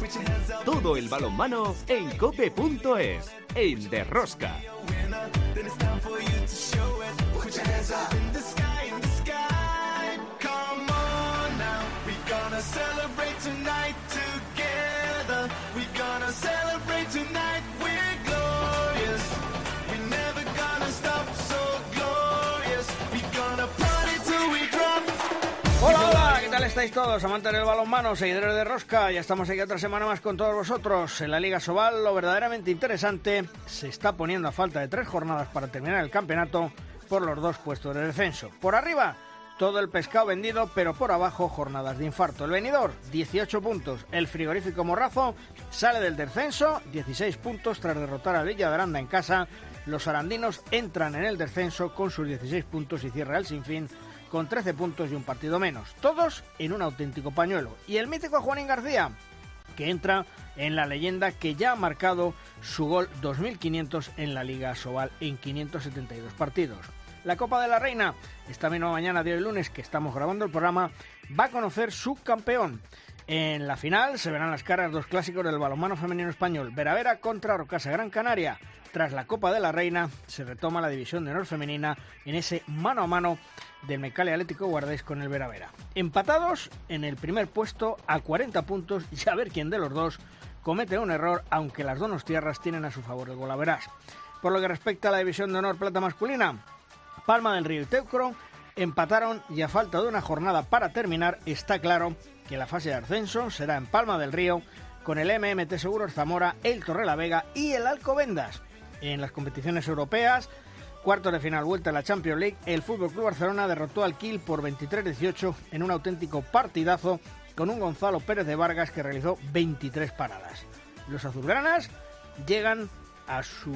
Todo el balonmano en cope.es, en Derrosca. Hola, ¿qué tal estáis todos? Amantes del balonmano, seguidores de Rosca, ya estamos aquí otra semana más con todos vosotros. En la Liga Sobal, lo verdaderamente interesante se está poniendo a falta de 3 jornadas para terminar el campeonato por los 2 puestos de descenso. Por arriba, todo el pescado vendido, pero por abajo, jornadas de infarto. El Benidorm, 18 puntos. El frigorífico Morrazo sale del descenso, 16 puntos tras derrotar al Villa de Aranda en casa. Los arandinos entran en el descenso con sus 16 puntos y cierra el Sinfín con 13 puntos y un partido menos. Todos en un auténtico pañuelo. Y el mítico Juanín García, que entra en la leyenda que ya ha marcado su gol 2500 en la Liga Sobal en 572 partidos. La Copa de la Reina, esta misma mañana de hoy lunes que estamos grabando el programa, va a conocer su campeón. En la final se verán las caras 2 clásicos del balonmano femenino español, Veravera contra Rocasa Gran Canaria. Tras la Copa de la Reina se retoma la división de honor femenina en ese mano a mano del Mecalia Atlético Guardés con el Veravera. Empatados en el primer puesto a 40 puntos y a ver quién de los dos comete un error, aunque las donostiarras tienen a su favor el golaveras. Por lo que respecta a la división de honor plata masculina, Palma del Río y Teucro empataron y a falta de una jornada para terminar está claro que la fase de ascenso será en Palma del Río con el MMT Seguros Zamora, el Torrelavega y el Alcobendas. En las competiciones europeas, cuartos de final vuelta a la Champions League, el FC Barcelona derrotó al Kiel por 23-18 en un auténtico partidazo con un Gonzalo Pérez de Vargas que realizó 23 paradas. Los azulgranas llegan a su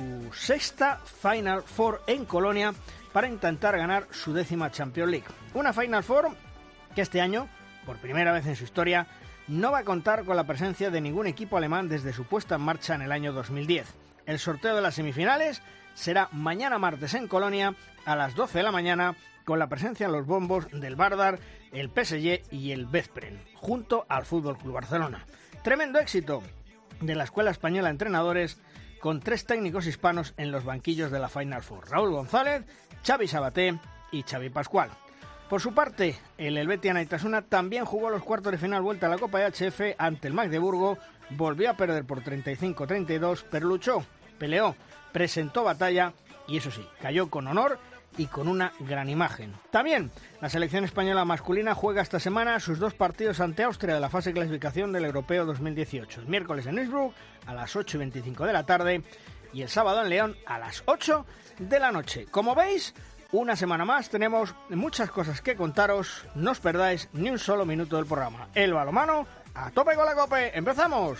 6ª Final Four en Colonia para intentar ganar su 10ª Champions League. Una Final Four que este año, por primera vez en su historia, no va a contar con la presencia de ningún equipo alemán desde su puesta en marcha en el año 2010. El sorteo de las semifinales será mañana martes en Colonia a las 12 de la mañana con la presencia en los bombos del Vardar, el PSG y el Veszprém, junto al FC Barcelona. Tremendo éxito de la Escuela Española de Entrenadores con 3 técnicos hispanos en los banquillos de la Final Four: Raúl González, Xavi Sabaté y Xavi Pascual. Por su parte, el Helvetia Naitasuna también jugó los cuartos de final vuelta a la Copa de HF ante el Magdeburgo, volvió a perder por 35-32, pero luchó, peleó, presentó batalla y eso sí, cayó con honor y con una gran imagen. También la selección española masculina juega esta semana sus 2 partidos ante Austria de la fase de clasificación del Europeo 2018. El miércoles en Innsbruck a las 8:25 de la tarde y el sábado en León a las 8 de la noche. Como veis, una semana más tenemos muchas cosas que contaros, no os perdáis ni un solo minuto del programa. El balonmano, a tope con la COPE, ¡empezamos!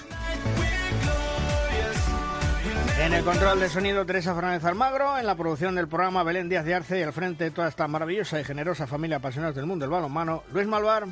En el control de sonido, Teresa Fernández Almagro, en la producción del programa, Belén Díaz de Arce, y al frente de toda esta maravillosa y generosa familia apasionados del mundo del balonmano, Luis Malvar.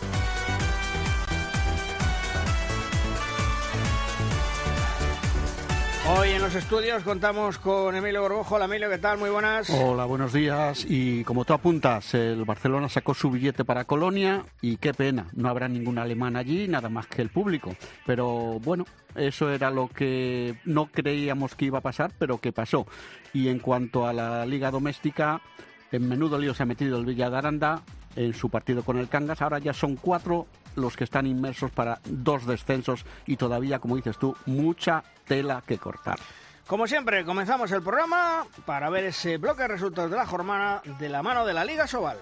Hoy en los estudios contamos con Emilio Borbojo. Hola Emilio, ¿qué tal? Muy buenas. Hola, buenos días. Y como tú apuntas, el Barcelona sacó su billete para Colonia y qué pena, no habrá ningún alemán allí, nada más que el público. Pero bueno, eso era lo que no creíamos que iba a pasar, pero que pasó. Y en cuanto a la liga doméstica, en menudo lío se ha metido el Villa de Aranda en su partido con el Cangas. Ahora ya son 4 los que están inmersos para 2 descensos y todavía, como dices tú, mucha tela que cortar. Como siempre, comenzamos el programa para ver ese bloque de resultados de la jornada de la mano de la Liga Sobal.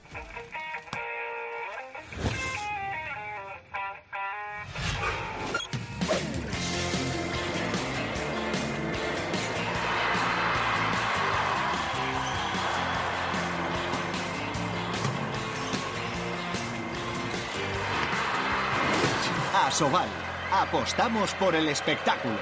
Asobal, apostamos por el espectáculo.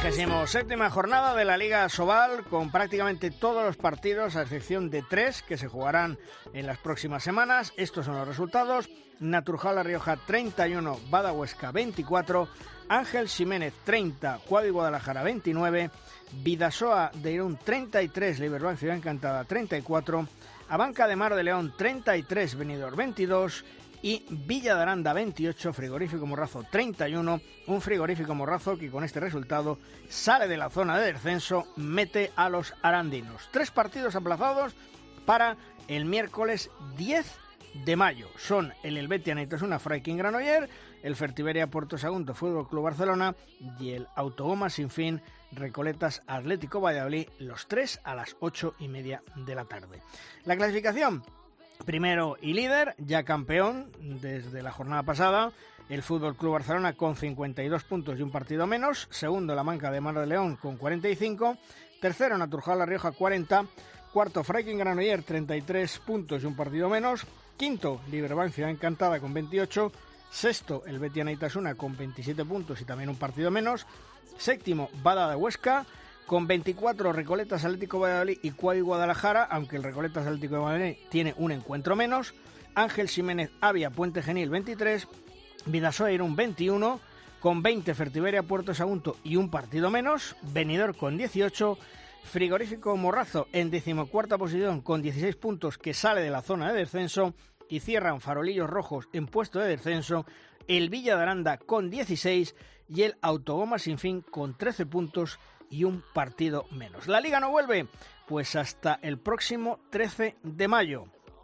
27ª jornada de la Liga Sobal, con prácticamente todos los partidos, a excepción de 3 que se jugarán en las próximas semanas. Estos son los resultados: Naturjao La Rioja 31, Bada Huesca 24, Ángel Ximénez 30, Cuadri Guadalajara 29, Bidasoa de Irún 33, Liberbank Ciudad Encantada 34, Abanca de Mar de León 33, Benidorm 22 y Villa de Aranda 28, Frigorífico Morrazo 31, un Frigorífico Morrazo que con este resultado sale de la zona de descenso, mete a los arandinos. 3 partidos aplazados para el miércoles 10 de mayo. Son el Helvetia Neitasuna Freiking Granoller, el Fertiberia Puerto Sagunto Fútbol Club Barcelona y el Autogoma Sin Fin Recoletas Atlético Valladolid, los 3 a las 8:30 de la tarde. La clasificación: primero y líder, ya campeón desde la jornada pasada, el Fútbol Club Barcelona con 52 puntos y un partido menos. Segundo, la Manca de Mar de León con 45. Tercero, Naturjao La Rioja 40. Cuarto, Freiking Granoller 33 puntos y un partido menos. Quinto, Liberbank Ciudad Encantada con 28. Sexto, el Helvetia Neitasuna con 27 puntos y también un partido menos. Séptimo, Bada de Huesca con 24, Recoletas Atlético Valladolid y Cuadri Guadalajara, aunque el Recoletas Atlético de Valladolid tiene un encuentro menos. Ángel Ximénez Avia Puente Genil 23, Bidasoa Irún 21, con 20 Fertiberia Puerto Sagunto y un partido menos. Benidorm con 18, Frigorífico Morrazo en 14ª posición con 16 puntos, que sale de la zona de descenso, y cierran Farolillos Rojos en puesto de descenso el Villa de Aranda con 16 y el Autogoma Sin Fin con 13 puntos y un partido menos. La Liga no vuelve pues hasta el próximo 13 de mayo,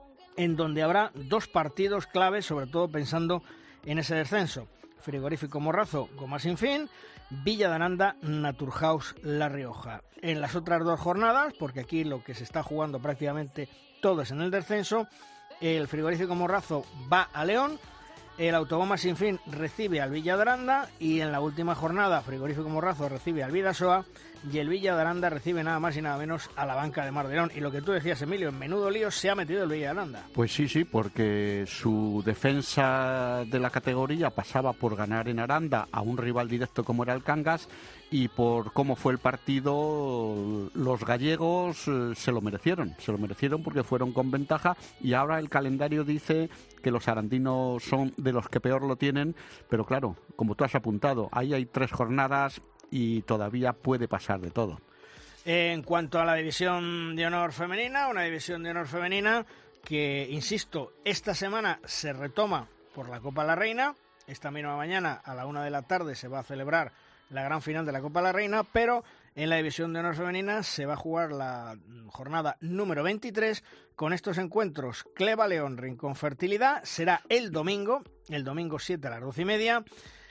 en donde habrá 2 partidos claves, sobre todo pensando en ese descenso: Frigorífico Morrazo, Goma Sin Fin, Villa de Aranda, Naturjao La Rioja. En las otras 2 jornadas, porque aquí lo que se está jugando prácticamente todo es en el descenso, el Frigorífico Morrazo va a León, el Autogoma Sin Fin recibe al Villa de Aranda, y en la última jornada Frigorífico Morrazo recibe al Bidasoa y el Villa de Aranda recibe nada más y nada menos a la Banca de Mar de León. Y lo que tú decías, Emilio, en menudo lío se ha metido el Villa de Aranda. Pues sí, porque su defensa de la categoría pasaba por ganar en Aranda a un rival directo como era el Cangas, y por cómo fue el partido los gallegos se lo merecieron porque fueron con ventaja, y ahora el calendario dice que los arandinos son de los que peor lo tienen, pero claro, como tú has apuntado, ahí hay 3 jornadas y todavía puede pasar de todo. En cuanto a la división de honor femenina, una división de honor femenina que, insisto, esta semana se retoma por la Copa de la Reina. Esta misma mañana a la 1 de la tarde se va a celebrar la gran final de la Copa de la Reina, pero en la división de honor femenina se va a jugar la jornada número 23 con estos encuentros: Cleva León, Rincón Fertilidad, será el domingo 7 a las 12:30.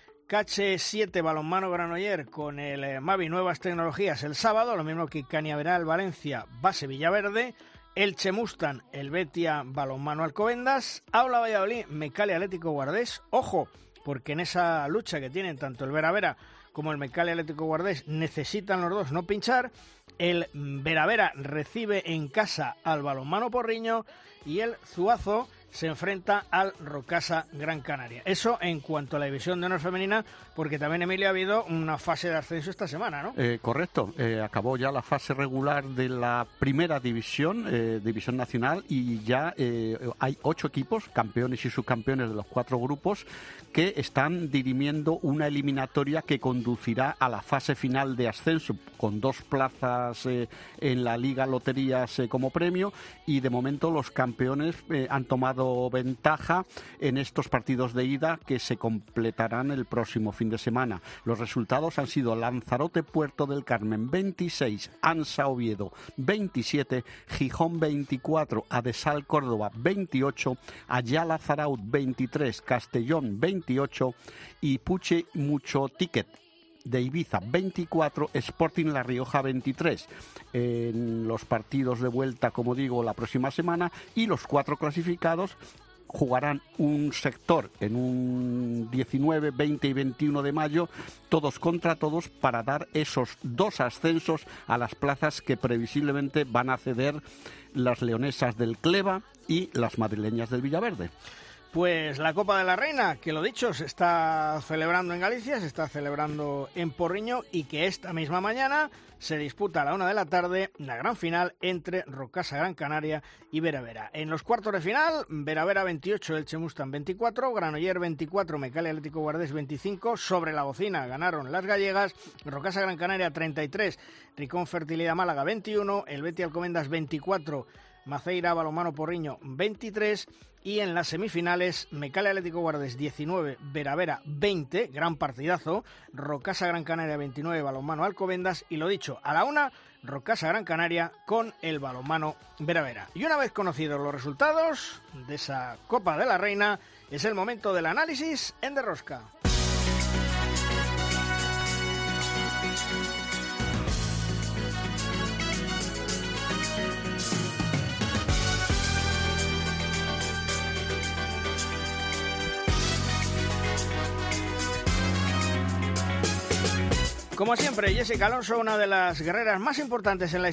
Cache 7 Balonmano Granoller con el Mavi Nuevas Tecnologías el sábado, lo mismo que Cañaveral Valencia Base Villaverde, Elche Mustang Helvetia Balonmano Alcobendas, Aula Valladolid Mecale Atlético Guardés. Ojo, porque en esa lucha que tienen tanto el Vera como el Mecale Atlético Guardés necesitan los dos no pinchar. El Vera recibe en casa al Balonmano Porriño y el Zuazo se enfrenta al Rocasa Gran Canaria. Eso en cuanto a la división de honor femenina, porque también, Emilio, ha habido una fase de ascenso esta semana, ¿no? Correcto, acabó ya la fase regular de la primera división, división nacional, y ya hay 8 equipos, campeones y subcampeones de los 4 grupos, que están dirimiendo una eliminatoria que conducirá a la fase final de ascenso, con 2 plazas en la Liga Loterías como premio, y de momento los campeones han tomado ventaja en estos partidos de ida que se completarán el próximo fin de semana. Los resultados han sido Lanzarote Puerto del Carmen 26, Ansa Oviedo 27, Gijón 24, Adesal Córdoba 28, Ayala Zaraut 23, Castellón 28 y Puche Mucho Ticket de Ibiza 24, Sporting La Rioja 23. En los partidos de vuelta, como digo, la próxima semana, y los 4 clasificados jugarán un sector en un 19, 20 y 21 de mayo, todos contra todos, para dar esos 2 ascensos a las plazas que previsiblemente van a ceder las leonesas del Cleva y las madrileñas del Villaverde. Pues la Copa de la Reina, que lo dicho, se está celebrando en Galicia, se está celebrando en Porriño y que esta misma mañana se disputa a la 1 de la tarde la gran final entre Rocasa Gran Canaria y Vera Vera. En los cuartos de final, Vera Vera 28, Elche Mustang 24, Granollers 24, Mecalia Atlético Guardés 25, sobre la bocina ganaron las gallegas, Rocasa Gran Canaria 33, Ricón Fertilidad Málaga 21, el Betis Alcobendas 24, Maceira Balonmano Porriño 23 y en las semifinales Mecalia Atlético Guardés 19, Vera Vera 20, gran partidazo, Rocasa Gran Canaria 29, Balonmano Alcobendas y lo dicho, a la 1, Rocasa Gran Canaria con el Balonmano Vera Vera. Y una vez conocidos los resultados de esa Copa de la Reina, es el momento del análisis en De Rosca. Como siempre, Jessica Alonso, una de las guerreras más importantes en la